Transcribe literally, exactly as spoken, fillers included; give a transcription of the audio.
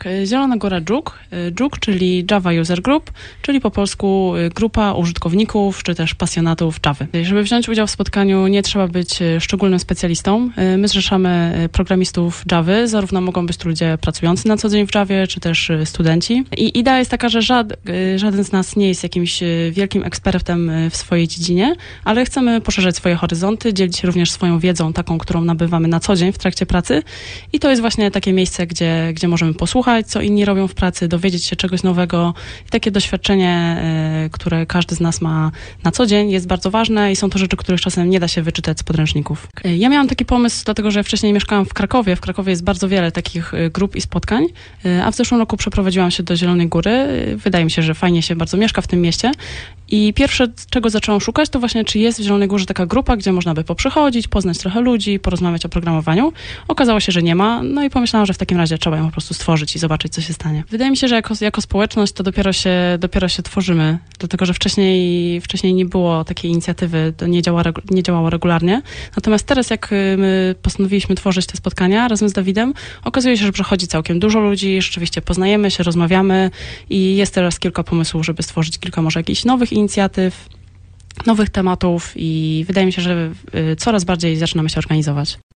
Tak, Zielona Góra Juke, Juke, czyli Java User Group, czyli po polsku grupa użytkowników czy też pasjonatów Javy. Żeby wziąć udział w spotkaniu, nie trzeba być szczególnym specjalistą. My zrzeszamy programistów Javy, zarówno mogą być to ludzie pracujący na co dzień w Javie, czy też studenci. I idea jest taka, że żad, żaden z nas nie jest jakimś wielkim ekspertem w swojej dziedzinie, ale chcemy poszerzać swoje horyzonty, dzielić się również swoją wiedzą, taką, którą nabywamy na co dzień w trakcie pracy. I to jest właśnie takie miejsce, gdzie, gdzie możemy posłuchać, co inni robią w pracy, dowiedzieć się czegoś nowego. I takie doświadczenie, y, które każdy z nas ma na co dzień, jest bardzo ważne i są to rzeczy, których czasem nie da się wyczytać z podręczników. Y, ja miałam taki pomysł, dlatego że wcześniej mieszkałam w Krakowie. W Krakowie jest bardzo wiele takich y, grup i spotkań, y, a w zeszłym roku przeprowadziłam się do Zielonej Góry. Y, wydaje mi się, że fajnie się bardzo mieszka w tym mieście. I pierwsze, czego zaczęłam szukać, to właśnie, czy jest w Zielonej Górze taka grupa, gdzie można by poprzychodzić, poznać trochę ludzi, porozmawiać o programowaniu. Okazało się, że nie ma, no i pomyślałam, że w takim razie trzeba ją po prostu stworzyć i zobaczyć, co się stanie. Wydaje mi się, że jako, jako społeczność to dopiero się, dopiero się tworzymy, dlatego że wcześniej, wcześniej nie było takiej inicjatywy, to nie, działa, nie działało regularnie. Natomiast teraz, jak my postanowiliśmy tworzyć te spotkania razem z Dawidem, okazuje się, że przychodzi całkiem dużo ludzi, rzeczywiście poznajemy się, rozmawiamy i jest teraz kilka pomysłów, żeby stworzyć kilka może jakichś nowych inicjatyw, nowych tematów i wydaje mi się, że coraz bardziej zaczynamy się organizować.